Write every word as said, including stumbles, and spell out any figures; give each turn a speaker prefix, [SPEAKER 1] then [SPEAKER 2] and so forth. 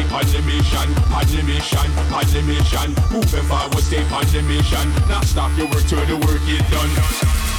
[SPEAKER 1] on the mission, on the mission, on the mission. Moving forward, stay on the mission. Not stop your work till the work is done.